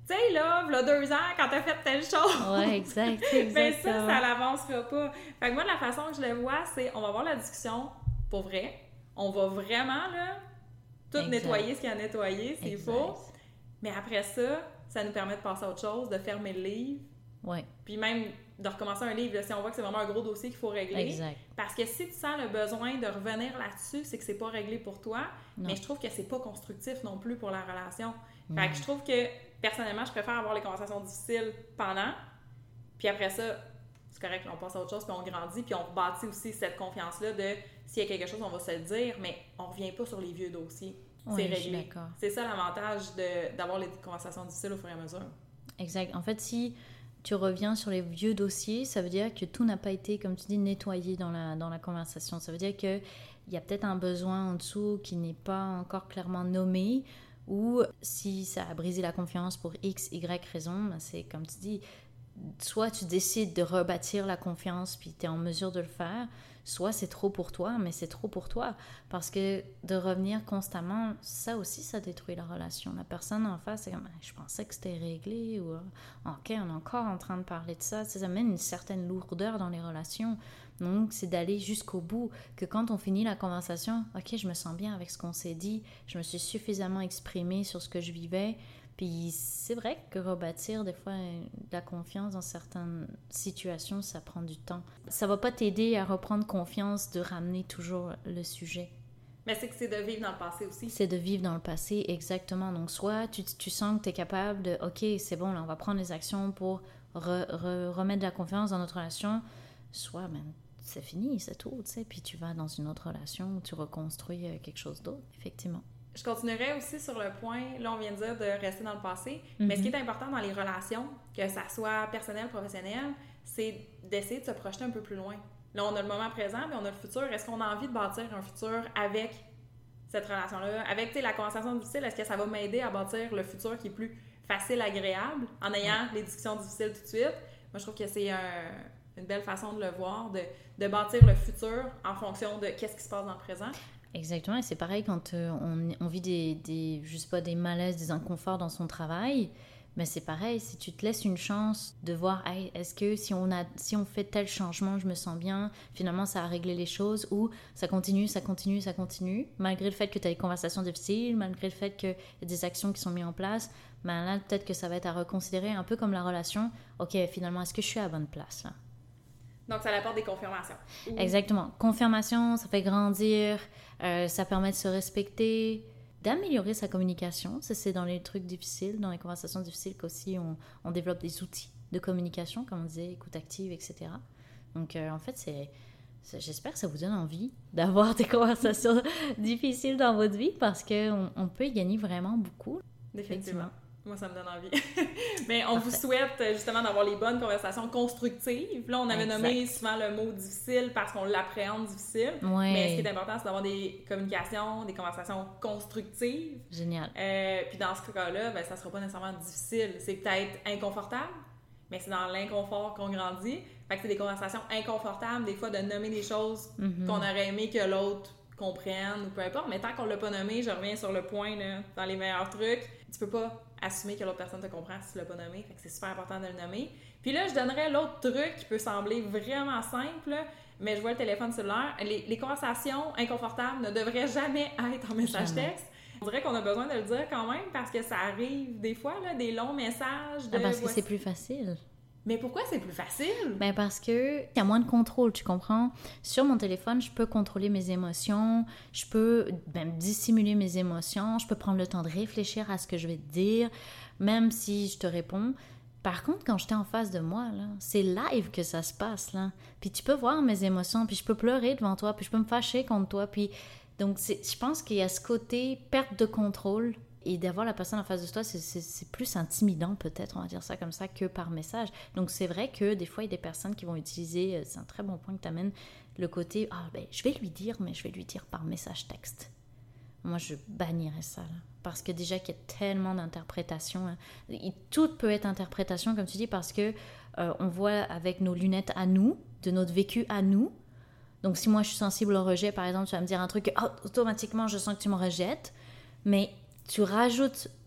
tu sais, là, v'là deux ans, quand t'as fait telle chose. Ouais, exact, exactement. Ben ça, ça l'avancera pas. Fait que moi, la façon que je le vois, c'est on va avoir la discussion pour vrai. On va vraiment, là, tout exact. Nettoyer ce qu'il y a à nettoyer, c'est exact. Faux. Mais après ça, ça nous permet de passer à autre chose, de fermer le livre. Ouais. Puis même de recommencer un livre, là, si on voit que c'est vraiment un gros dossier qu'il faut régler. Exact. Parce que si tu sens le besoin de revenir là-dessus, c'est que c'est pas réglé pour toi. Non. Mais je trouve que c'est pas constructif non plus pour la relation. Fait mmh. que je trouve que, personnellement, je préfère avoir les conversations difficiles pendant, puis après ça, c'est correct, là, on passe à autre chose, puis on grandit, puis on bâtit aussi cette confiance-là de s'il y a quelque chose, on va se le dire, mais on revient pas sur les vieux dossiers. Oui, c'est réglé. Je suis d'accord. C'est ça l'avantage de, d'avoir les conversations difficiles au fur et à mesure. Exact. En fait, si tu reviens sur les vieux dossiers, ça veut dire que tout n'a pas été, comme tu dis, nettoyé dans la, dans la conversation. Ça veut dire qu'il y a peut-être un besoin en dessous qui n'est pas encore clairement nommé, ou si ça a brisé la confiance pour X, Y raison, ben c'est comme tu dis, soit tu décides de rebâtir la confiance puis tu es en mesure de le faire, soit c'est trop pour toi, mais c'est trop pour toi. Parce que de revenir constamment, ça aussi, ça détruit la relation. La personne en face, c'est comme « je pensais que c'était réglé » ou « ok, on est encore en train de parler de ça ». Ça amène une certaine lourdeur dans les relations. Donc, c'est d'aller jusqu'au bout, que quand on finit la conversation, « ok, je me sens bien avec ce qu'on s'est dit, je me suis suffisamment exprimée sur ce que je vivais ». Puis c'est vrai que rebâtir des fois la confiance dans certaines situations, ça prend du temps. Ça va pas t'aider à reprendre confiance de ramener toujours le sujet. Mais c'est que c'est de vivre dans le passé aussi. C'est de vivre dans le passé, exactement. Donc soit tu, tu sens que tu es capable de, ok, c'est bon, là, on va prendre les actions pour re, re, remettre de la confiance dans notre relation, soit ben, c'est fini, c'est tout, tu sais, puis tu vas dans une autre relation où tu reconstruis quelque chose d'autre, effectivement. Je continuerai aussi sur le point, là on vient de dire de rester dans le passé, mm-hmm. mais ce qui est important dans les relations, que ça soit personnel, professionnel, c'est d'essayer de se projeter un peu plus loin. Là on a le moment présent, mais on a le futur. Est-ce qu'on a envie de bâtir un futur avec cette relation-là? Avec la conversation difficile, est-ce que ça va m'aider à bâtir le futur qui est plus facile, agréable, en ayant mm-hmm. les discussions difficiles tout de suite? Moi je trouve que c'est un, une belle façon de le voir, de, de bâtir le futur en fonction de qu'est-ce qui se passe dans le présent. Exactement, et c'est pareil quand euh, on, on vit des, des, je sais pas, des malaises, des inconforts dans son travail, mais c'est pareil, si tu te laisses une chance de voir, hey, est-ce que si on, a, si on fait tel changement, je me sens bien, finalement ça a réglé les choses, ou ça continue, ça continue, ça continue, malgré le fait que tu as des conversations difficiles, malgré le fait qu'il y a des actions qui sont mises en place, ben là peut-être que ça va être à reconsidérer, un peu comme la relation, ok, finalement, est-ce que je suis à la bonne place là? Donc, ça apporte des confirmations. Ou... Exactement. Confirmation, ça fait grandir, euh, ça permet de se respecter, d'améliorer sa communication. Ça, c'est dans les trucs difficiles, dans les conversations difficiles qu'aussi on, on développe des outils de communication, comme on disait, écoute active, et cetera. Donc, euh, en fait, c'est, c'est, j'espère que ça vous donne envie d'avoir des conversations difficiles dans votre vie parce qu'on on peut y gagner vraiment beaucoup. Effectivement. Moi, ça me donne envie. Mais on Parfait. Vous souhaite justement d'avoir les bonnes conversations constructives. Là, on avait exact. Nommé souvent le mot difficile parce qu'on l'appréhende difficile. Ouais. Mais ce qui est important, c'est d'avoir des communications, des conversations constructives. Génial. Euh, puis dans ce cas-là, ben, ça ne sera pas nécessairement difficile. C'est peut-être inconfortable, mais c'est dans l'inconfort qu'on grandit. Fait que c'est des conversations inconfortables, des fois de nommer des choses mm-hmm. qu'on aurait aimé que l'autre comprenne ou peu importe. Mais tant qu'on ne l'a pas nommé, je reviens sur le point, là, dans les meilleurs trucs, tu peux pas assumer que l'autre personne te comprend si tu l'as pas nommé. Fait que c'est super important de le nommer. Puis là, je donnerais l'autre truc qui peut sembler vraiment simple, mais je vois le téléphone cellulaire. Les, les conversations inconfortables ne devraient jamais être en message jamais. Texte. On dirait qu'on a besoin de le dire quand même parce que ça arrive des fois, là, des longs messages. De ah, parce que voici... c'est plus facile. Mais pourquoi c'est plus facile? Ben parce que il y a moins de contrôle, tu comprends? Sur mon téléphone, je peux contrôler mes émotions, je peux même dissimuler mes émotions, je peux prendre le temps de réfléchir à ce que je vais te dire, même si je te réponds. Par contre, quand j'étais en face de moi, là, c'est live que ça se passe, là. Puis tu peux voir mes émotions, puis je peux pleurer devant toi, puis je peux me fâcher contre toi, puis... Donc, c'est, je pense qu'il y a ce côté perte de contrôle. Et d'avoir la personne en face de toi, c'est, c'est, c'est plus intimidant peut-être, on va dire ça comme ça, que par message. Donc c'est vrai que des fois, il y a des personnes qui vont utiliser, c'est un très bon point que tu amènes, le côté « Ah, ben, je vais lui dire, mais je vais lui dire par message texte. » Moi, je bannirais ça, là. Parce que déjà qu'il y a tellement d'interprétations. Hein. Et tout peut être interprétation, comme tu dis, parce que euh, on voit avec nos lunettes à nous, de notre vécu à nous. Donc si moi, je suis sensible au rejet, par exemple, tu vas me dire un truc, oh, automatiquement, je sens que tu me rejettes. Mais... tu rajoutes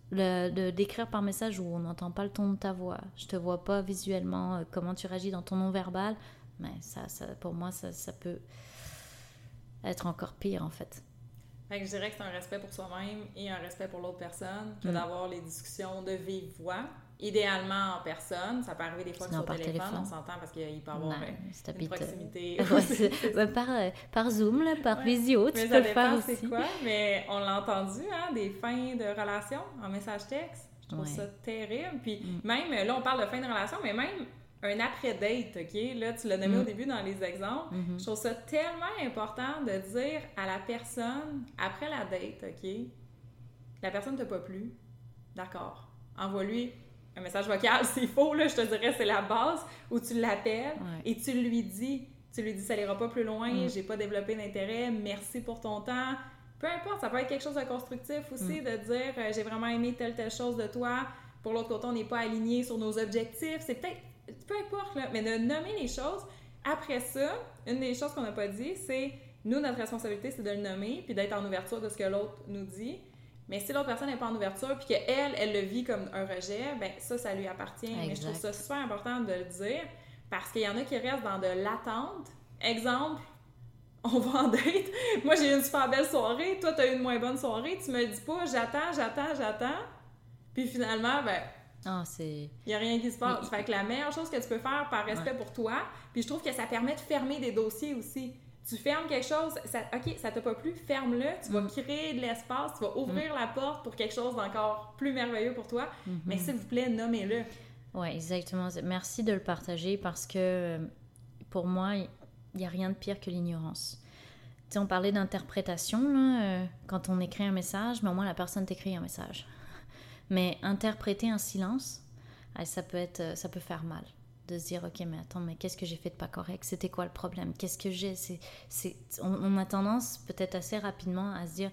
Le, de d'écrire par message où on n'entend pas le ton de ta voix, je te vois pas visuellement, euh, comment tu réagis dans ton non-verbal, mais ça, ça, pour moi, ça, ça peut être encore pire, en fait. Fait que je dirais que c'est un respect pour soi-même et un respect pour l'autre personne que Mm. d'avoir les discussions de vive voix. Idéalement en personne. Ça peut arriver des fois que Sinon, sur par téléphone, téléphone. on s'entend parce qu'il peut y avoir Non, euh, si une t'habites, euh, proximité. ouais, c'est- ouais, par, euh, par Zoom, là, par Ouais. visio, tu Mais peux ça le faire dépend c'est aussi. quoi. Mais on l'a entendu, hein, des fins de relation en message texte. Je trouve Ouais. ça terrible. Puis Mm. même, là, on parle de fin de relation, mais même un après-date, OK? Là, tu l'as nommé Mm. au début dans les exemples. Mhm. Je trouve ça tellement important de dire à la personne, après la date, OK? La personne t'a pas plu. D'accord. Envoie-lui un message vocal, c'est faux, là, je te dirais, c'est la base, où tu l'appelles Ouais. et tu lui dis, tu lui dis, ça n'ira pas plus loin, Mm. j'ai pas développé d'intérêt, merci pour ton temps. Peu importe, ça peut être quelque chose de constructif aussi, Mm. de dire, euh, j'ai vraiment aimé telle, telle chose de toi. Pour l'autre côté, on n'est pas aligné sur nos objectifs. C'est peut-être, peu importe, là, mais de nommer les choses. Après ça, une des choses qu'on n'a pas dit, c'est, nous, notre responsabilité, c'est de le nommer, puis d'être en ouverture de ce que l'autre nous dit. Mais si l'autre personne n'est pas en ouverture, puis qu'elle, elle le vit comme un rejet, ben ça, ça lui appartient. Exact. Mais je trouve ça super important de le dire, parce qu'il y en a qui restent dans de l'attente. Exemple, on va en date. Moi, j'ai eu une super belle soirée. Toi, t'as eu une moins bonne soirée. Tu me dis pas, j'attends, j'attends, j'attends. Puis finalement, ben, Ah, c'est... il n'y a rien qui se passe. Mais- Fait que la meilleure chose que tu peux faire par respect Ouais. pour toi, puis je trouve que ça permet de fermer des dossiers aussi. Tu fermes quelque chose, ça, OK, ça t'a pas plu, ferme-le, tu vas Mm. créer de l'espace, tu vas ouvrir la porte pour quelque chose d'encore plus merveilleux pour toi, Mhm. mais s'il vous plaît, nommez-le. Oui, exactement. Merci de le partager parce que euh, pour moi, il n'y a rien de pire que l'ignorance. Tu sais, on parlait d'interprétation là, euh, quand on écrit un message, mais au moins la personne t'écrit un message. Mais interpréter un silence, ah, ça peut être, euh, ça peut faire mal. De se dire, ok, mais attends, mais qu'est-ce que j'ai fait de pas correct? C'était quoi le problème? Qu'est-ce que j'ai? C'est, c'est... On, on a tendance peut-être assez rapidement à se dire,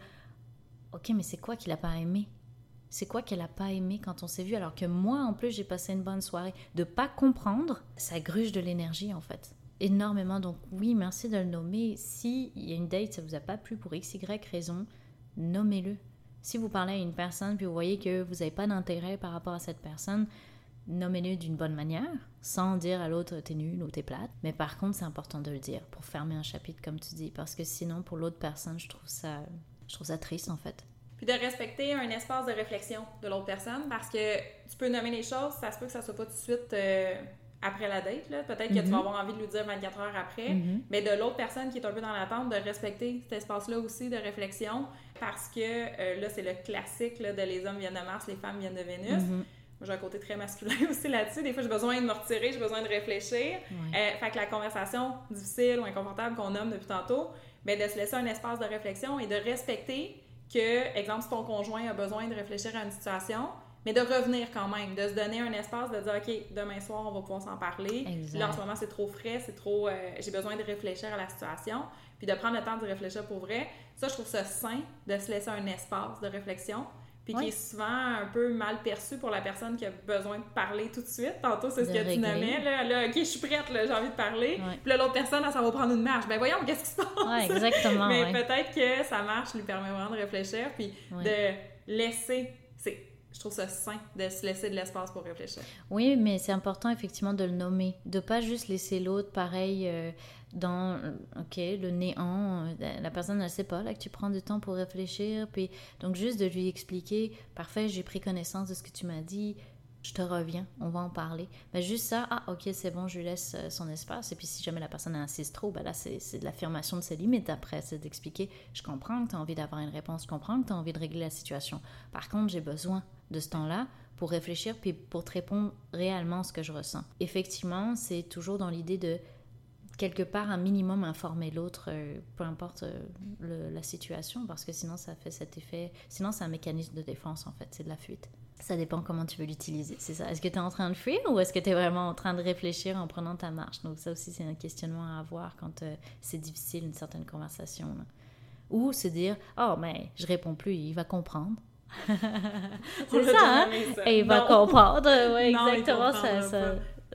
ok, mais c'est quoi qu'il a pas aimé? C'est quoi qu'elle a pas aimé quand on s'est vu? Alors que moi, en plus, j'ai passé une bonne soirée. De pas comprendre, ça gruge de l'énergie, en fait. Énormément. Donc oui, merci de le nommer. Si il y a une date, ça vous a pas plu pour X, Y raison, nommez-le. Si vous parlez à une personne puis vous voyez que vous n'avez pas d'intérêt par rapport à cette personne, nommez-le d'une bonne manière, sans dire à l'autre t'es nul ou t'es plate. Mais par contre, c'est important de le dire pour fermer un chapitre, comme tu dis, parce que sinon, pour l'autre personne, je trouve ça, je trouve ça triste, en fait. Puis de respecter un espace de réflexion de l'autre personne, parce que tu peux nommer les choses, ça se peut que ça soit pas tout de suite euh, après la date, là. Peut-être que Mhm. tu vas avoir envie de lui dire vingt-quatre heures après, Mhm. mais de l'autre personne qui est un peu dans l'attente, de respecter cet espace-là aussi de réflexion, parce que euh, là, c'est le classique là, de les hommes viennent de Mars, les femmes viennent de Vénus. Mhm. Moi, j'ai un côté très masculin aussi là-dessus. Des fois, j'ai besoin de me retirer, j'ai besoin de réfléchir. Ouais. Euh, fait que la conversation difficile ou inconfortable qu'on nomme depuis tantôt, bien, de se laisser un espace de réflexion et de respecter que, exemple, si ton conjoint a besoin de réfléchir à une situation, mais de revenir quand même, de se donner un espace, de dire, OK, demain soir, on va pouvoir s'en parler. Exact. Là, en ce moment, c'est trop frais, c'est trop... euh, j'ai besoin de réfléchir à la situation, puis de prendre le temps de réfléchir pour vrai. Ça, je trouve ça sain, de se laisser un espace de réflexion, puis Ouais. qui est souvent un peu mal perçu pour la personne qui a besoin de parler tout de suite. Tantôt, c'est ce De que tu régler. nommais, là, là, OK, je suis prête, là, j'ai envie de parler. Ouais. Puis là, l'autre personne, là, ça va prendre une marche. Ben voyons, qu'est-ce qui se passe? Ouais, exactement. Mais ouais. peut-être que sa marche lui permet vraiment de réfléchir, puis Ouais. de laisser... C'est, je trouve ça sain de se laisser de l'espace pour réfléchir. Oui, mais c'est important effectivement de le nommer, de pas juste laisser l'autre pareil euh, dans euh, ok le néant. euh, La personne ne sait pas là que tu prends du temps pour réfléchir, puis donc juste de lui expliquer, parfait, j'ai pris connaissance de ce que tu m'as dit, je te reviens, on va en parler. Mais juste ça, ah ok c'est bon, je lui laisse euh, son espace. Et puis si jamais la personne insiste trop, ben là c'est, c'est de l'affirmation de ses limites après, c'est d'expliquer, je comprends que tu as envie d'avoir une réponse, je comprends que tu as envie de régler la situation. Par contre, j'ai besoin de ce temps-là pour réfléchir puis pour te répondre réellement ce que je ressens. Effectivement, c'est toujours dans l'idée de quelque part un minimum informer l'autre, euh, peu importe euh, le, la situation, parce que sinon ça fait cet effet, sinon c'est un mécanisme de défense en fait, c'est de la fuite. Ça dépend comment tu veux l'utiliser, c'est ça. Est-ce que tu es en train de fuir ou est-ce que tu es vraiment en train de réfléchir en prenant ta marche? Donc ça aussi c'est un questionnement à avoir quand euh, c'est difficile une certaine conversation. Là. Ou se dire, oh mais je réponds plus, il va comprendre. On C'est l'a ça, hein? déjà nommé, ça. Et il va Non. comprendre, ouais, Non, il exactement, ça, comprendra ça,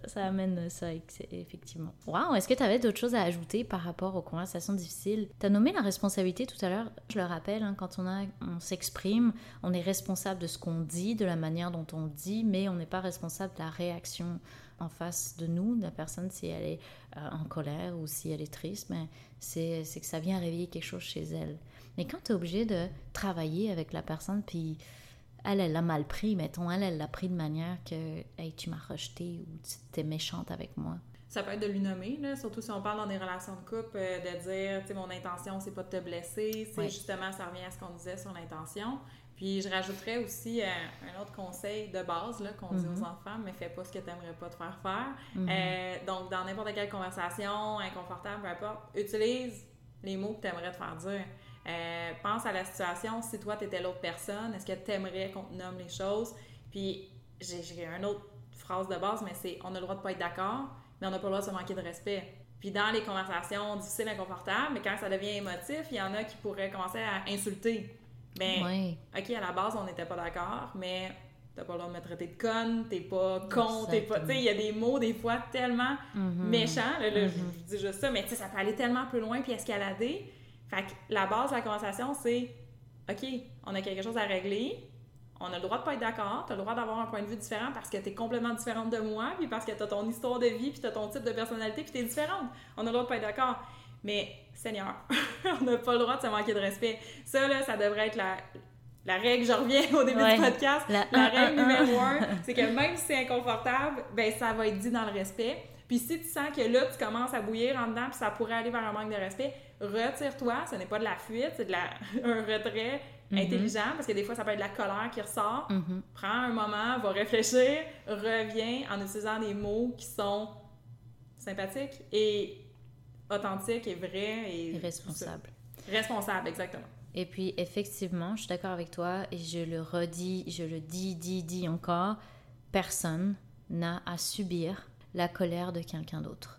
ça amène ça, effectivement. Wow, est-ce que tu avais d'autres choses à ajouter par rapport aux conversations difficiles? Tu as nommé la responsabilité tout à l'heure. Je le rappelle, hein, quand on, a, on s'exprime, on est responsable de ce qu'on dit, de la manière dont on dit, mais on n'est pas responsable de la réaction en face de nous, de la personne, si elle est euh, en colère ou si elle est triste. Mais c'est, c'est que ça vient réveiller quelque chose chez elle. Mais quand tu es obligé de travailler avec la personne, puis elle, elle l'a mal pris, mettons, elle, elle l'a pris de manière que « Hey, tu m'as rejeté » ou « Tu étais méchante avec moi ». Ça peut être de lui nommer, là, surtout si on parle dans des relations de couple, euh, de dire, tu sais, mon intention, c'est pas de te blesser. C'est ouais. Justement, ça revient à ce qu'on disait sur l'intention. Puis je rajouterais aussi euh, un autre conseil de base là, qu'on mm-hmm. dit aux enfants, mais fais pas ce que tu n'aimerais pas te faire faire. Mm-hmm. Euh, donc, dans n'importe quelle conversation, inconfortable, peu importe, utilise les mots que tu aimerais te faire dire. Euh, pense à la situation, si toi, tu étais l'autre personne, est-ce que tu aimerais qu'on te nomme les choses? Puis, j'ai, j'ai une autre phrase de base, mais c'est « on a le droit de pas être d'accord », mais on n'a pas le droit de se manquer de respect. Puis dans les conversations difficiles, inconfortables, mais quand ça devient émotif, il y en a qui pourraient commencer à insulter. Ben, oui. OK, à la base, on n'était pas d'accord, mais t'as pas le droit de me traiter de conne, t'es pas con, t'es pas... Tu sais, il y a des mots, des fois, tellement mm-hmm. méchants. Là, là mm-hmm. je, je dis juste ça, mais tu sais, ça peut aller tellement plus loin puis escalader. Fait que la base de la conversation, c'est OK, on a quelque chose à régler. On a le droit de pas être d'accord, tu as le droit d'avoir un point de vue différent parce que tu es complètement différente de moi, puis parce que tu as ton histoire de vie, puis tu as ton type de personnalité, puis tu es différente. On a le droit de pas être d'accord. Mais, Seigneur, on n'a pas le droit de se manquer de respect. Ça, là, ça devrait être la, la règle, je reviens au début ouais. du podcast, la, la règle un, numéro un, c'est que même si c'est inconfortable, ben ça va être dit dans le respect. Puis si tu sens que là, tu commences à bouillir en dedans, puis ça pourrait aller vers un manque de respect, retire-toi, ce n'est pas de la fuite, c'est de la, un retrait Mm-hmm. intelligent, parce que des fois, ça peut être de la colère qui ressort. Mm-hmm. Prends un moment, va réfléchir, reviens en utilisant des mots qui sont sympathiques et authentiques et vrais. Et, et responsables. Responsables, exactement. Et puis, effectivement, je suis d'accord avec toi et je le redis, je le dis, dis, dis encore, personne n'a à subir la colère de quelqu'un d'autre.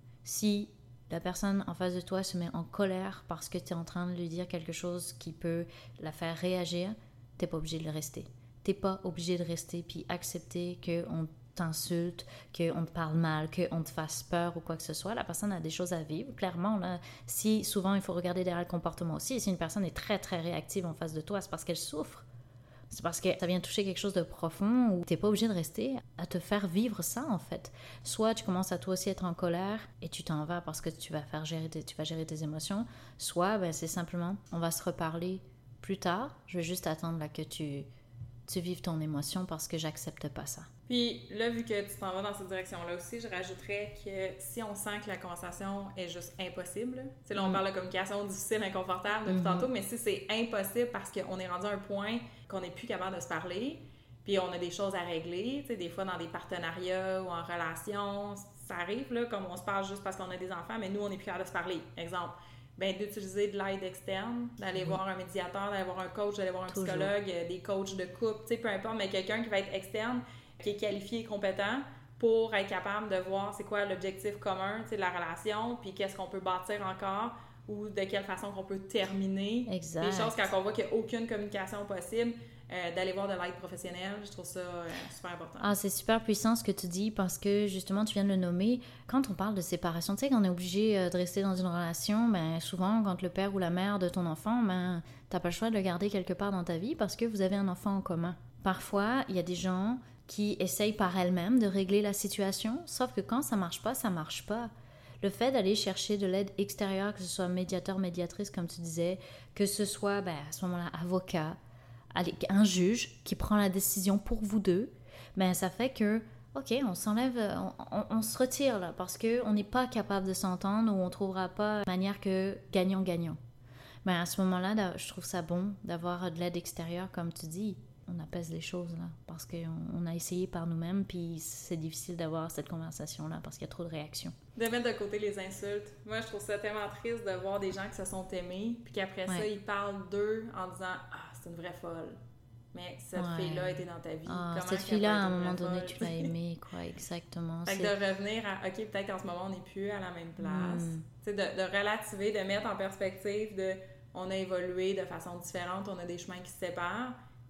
Si la personne en face de toi se met en colère parce que tu es en train de lui dire quelque chose qui peut la faire réagir, t'es pas obligé de rester. T'es pas obligé de rester puis accepter qu'on t'insulte, qu'on te parle mal, qu'on te fasse peur ou quoi que ce soit. La personne a des choses à vivre. Clairement, là, si souvent il faut regarder derrière le comportement aussi, et si une personne est très très réactive en face de toi, c'est parce qu'elle souffre. C'est parce que ça vient toucher quelque chose de profond où t'es pas obligé de rester à te faire vivre ça, en fait. Soit tu commences à toi aussi être en colère et tu t'en vas parce que tu vas faire gérer tes, tu vas gérer tes émotions. Soit, ben, c'est simplement, on va se reparler plus tard. Je vais juste attendre là, que tu, tu vives ton émotion parce que j'accepte pas ça. Puis là, vu que tu t'en vas dans cette direction-là aussi, je rajouterais que si on sent que la conversation est juste impossible, tu sais, là, on mm. parle de communication difficile, inconfortable depuis mm-hmm. tantôt, mais si c'est impossible parce qu'on est rendu à un point qu'on n'est plus capable de se parler, puis on a des choses à régler, tu sais, des fois dans des partenariats ou en relation, ça arrive, là, comme on se parle juste parce qu'on a des enfants, mais nous, on n'est plus capable de se parler. Exemple, ben d'utiliser de l'aide externe, d'aller oui. voir un médiateur, d'aller voir un coach, d'aller voir un Toujours. psychologue, des coachs de couple, tu sais, peu importe, mais quelqu'un qui va être externe, qui est qualifié et compétent pour être capable de voir c'est quoi l'objectif commun de la relation, puis qu'est-ce qu'on peut bâtir encore ou de quelle façon qu'on peut terminer exact. Les choses quand on voit qu'il n'y a aucune communication possible, euh, d'aller voir de l'aide professionnelle, je trouve ça euh, super important. Ah, c'est super puissant ce que tu dis parce que justement, tu viens de le nommer. Quand on parle de séparation, tu sais, quand on est obligé de rester dans une relation, ben, souvent, quand le père ou la mère de ton enfant, ben, t'as pas le choix de le garder quelque part dans ta vie parce que vous avez un enfant en commun. Parfois, il y a des gens qui essayent par elles-mêmes de régler la situation, sauf que quand ça marche pas, ça marche pas. Le fait d'aller chercher de l'aide extérieure, que ce soit médiateur, médiatrice, comme tu disais, que ce soit, ben, à ce moment-là, avocat, un juge qui prend la décision pour vous deux, ben, ça fait que, OK, on s'enlève, on, on, on se retire là, parce qu'on n'est pas capable de s'entendre ou on ne trouvera pas de manière que gagnant-gagnant. Ben, à ce moment-là, je trouve ça bon d'avoir de l'aide extérieure, comme tu dis. On apaise les choses, là, parce qu'on on a essayé par nous-mêmes, puis c'est difficile d'avoir cette conversation-là, parce qu'il y a trop de réactions. De mettre de côté les insultes. Moi, je trouve ça tellement triste de voir des gens qui se sont aimés, puis qu'après ouais. ça, ils parlent d'eux en disant « Ah, c'est une vraie folle. » Mais cette ouais. fille-là était dans ta vie. Ah, Comment cette fille-là, à un moment donné, folle? Tu l'as aimée, quoi, exactement. Fait que de revenir à « OK, peut-être qu'en ce moment, on n'est plus à la même place. Mm. » Tu sais, de, de relativer, de mettre en perspective de « On a évolué de façon différente, on a des chemins qui se séparent. »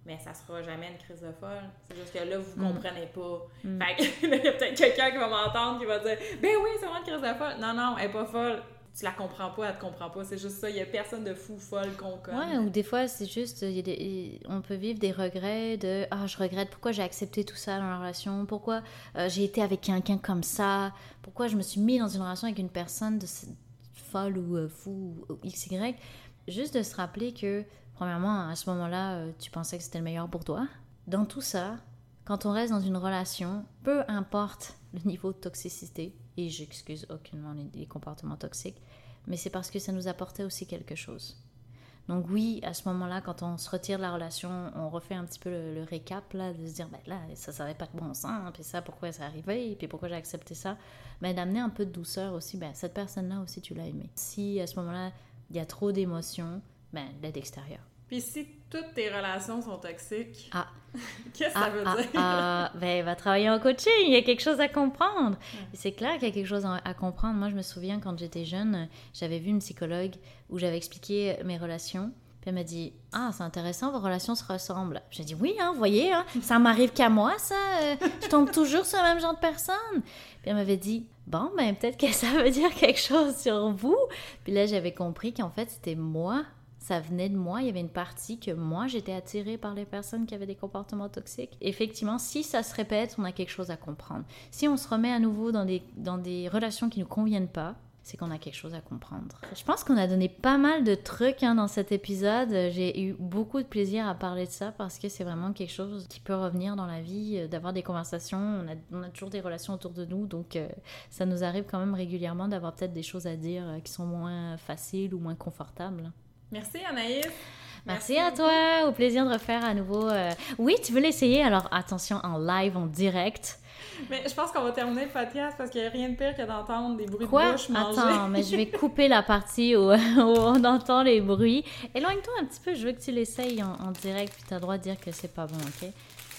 mais ça sera jamais une crise de folle. C'est juste que là, vous Mm. comprenez pas. Mm. Fait que il y a peut-être quelqu'un qui va m'entendre qui va dire « Ben oui, c'est vraiment une crise de folle. » Non, non, elle est pas folle. Tu la comprends pas, elle te comprend pas. C'est juste ça. Il y a personne de fou, folle qu'on connaît. Ouais, ou des fois, c'est juste, il y a des, on peut vivre des regrets de « Ah, je regrette, pourquoi j'ai accepté tout ça dans la relation? Pourquoi euh, j'ai été avec quelqu'un comme ça? Pourquoi je me suis mis dans une relation avec une personne de folle ou euh, fou ou X Y ?» Juste de se rappeler que, premièrement, à ce moment-là, euh, tu pensais que c'était le meilleur pour toi. Dans tout ça, quand on reste dans une relation, peu importe le niveau de toxicité, et j'excuse aucunement les, les comportements toxiques, mais c'est parce que ça nous apportait aussi quelque chose. Donc oui, à ce moment-là, quand on se retire de la relation, on refait un petit peu le, le récap, là, de se dire, ben là, ça n'avait pas de bon sens, puis ça, pourquoi ça arrivait, puis pourquoi j'ai accepté ça. Mais d'amener un peu de douceur aussi, ben cette personne-là aussi, tu l'as aimée. Si à ce moment-là, il y a trop d'émotions, ben l'aide extérieure. Puis si toutes tes relations sont toxiques, ah. qu'est-ce que ah, ça veut ah, dire? Ah, ben, va travailler en coaching, il y a quelque chose à comprendre. Ouais. C'est clair qu'il y a quelque chose à comprendre. Moi, je me souviens, quand j'étais jeune, j'avais vu une psychologue où j'avais expliqué mes relations. Puis elle m'a dit « Ah, c'est intéressant, vos relations se ressemblent. » J'ai dit « Oui, hein, vous voyez, hein, ça m'arrive qu'à moi, ça. Euh, je tombe toujours sur le même genre de personne. » Puis elle m'avait dit « Bon, ben peut-être que ça veut dire quelque chose sur vous. » Puis là, j'avais compris qu'en fait, c'était moi. Ça venait de moi, il y avait une partie que moi, j'étais attirée par les personnes qui avaient des comportements toxiques. Effectivement, si ça se répète, on a quelque chose à comprendre. Si on se remet à nouveau dans des, dans des relations qui ne nous conviennent pas, c'est qu'on a quelque chose à comprendre. Je pense qu'on a donné pas mal de trucs hein, dans cet épisode. J'ai eu beaucoup de plaisir à parler de ça parce que c'est vraiment quelque chose qui peut revenir dans la vie, d'avoir des conversations. On a, on a toujours des relations autour de nous, donc euh, ça nous arrive quand même régulièrement d'avoir peut-être des choses à dire euh, qui sont moins faciles ou moins confortables. Merci Anaïs. Merci, Merci à toi. Au plaisir de refaire à nouveau. Euh... Oui, tu veux l'essayer? Alors attention, en live, en direct. Mais je pense qu'on va terminer le podcast parce qu'il n'y a rien de pire que d'entendre des bruits Quoi? de bouche manger. Attends, mais je vais couper la partie où, où on entend les bruits. Éloigne-toi un petit peu, je veux que tu l'essayes en, en direct, puis tu as le droit de dire que c'est pas bon, ok?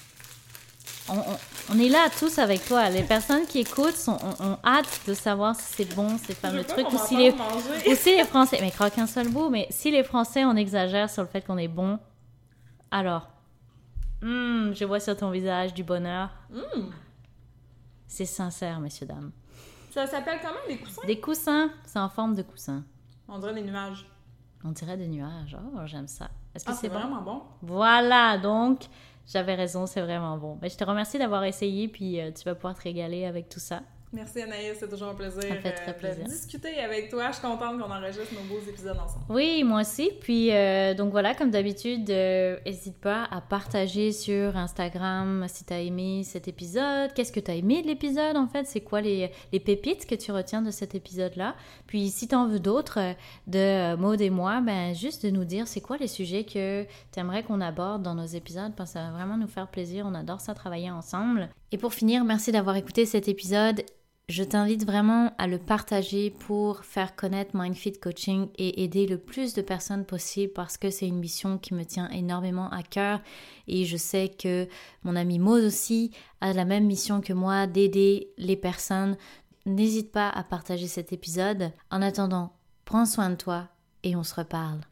On, on, on est là tous avec toi. Les personnes qui écoutent sont, ont, ont hâte de savoir si c'est bon, ces fameux trucs. Ou si, les, ou si les Français... Mais croque un seul bout, mais si les Français, on exagère sur le fait qu'on est bon, alors... Mm, je vois sur ton visage du bonheur. Mm. C'est sincère, messieurs, dames. Ça s'appelle comment, des coussins? Des coussins, c'est en forme de coussin. On dirait des nuages. On dirait des nuages. Oh, j'aime ça. Est-ce que ah, c'est, c'est bon? vraiment bon. Voilà, donc... J'avais raison, c'est vraiment bon. Ben, je te remercie d'avoir essayé, puis euh, tu vas pouvoir te régaler avec tout ça. Merci Anaïs, c'est toujours un plaisir, ça fait très plaisir. de discuter avec toi. Je suis contente qu'on enregistre nos beaux épisodes ensemble. Oui, moi aussi. Puis euh, donc voilà, comme d'habitude, n'hésite euh, pas à partager sur Instagram si tu as aimé cet épisode. Qu'est-ce que tu as aimé de l'épisode en fait? C'est quoi les, les pépites que tu retiens de cet épisode-là? Puis si tu en veux d'autres de Maud et moi, ben juste de nous dire c'est quoi les sujets que tu aimerais qu'on aborde dans nos épisodes parce que ça va vraiment nous faire plaisir. On adore ça travailler ensemble. Et pour finir, merci d'avoir écouté cet épisode. Je t'invite vraiment à le partager pour faire connaître MindFit Coaching et aider le plus de personnes possible parce que c'est une mission qui me tient énormément à cœur et je sais que mon amie Maud aussi a la même mission que moi d'aider les personnes. N'hésite pas à partager cet épisode. En attendant, prends soin de toi et on se reparle.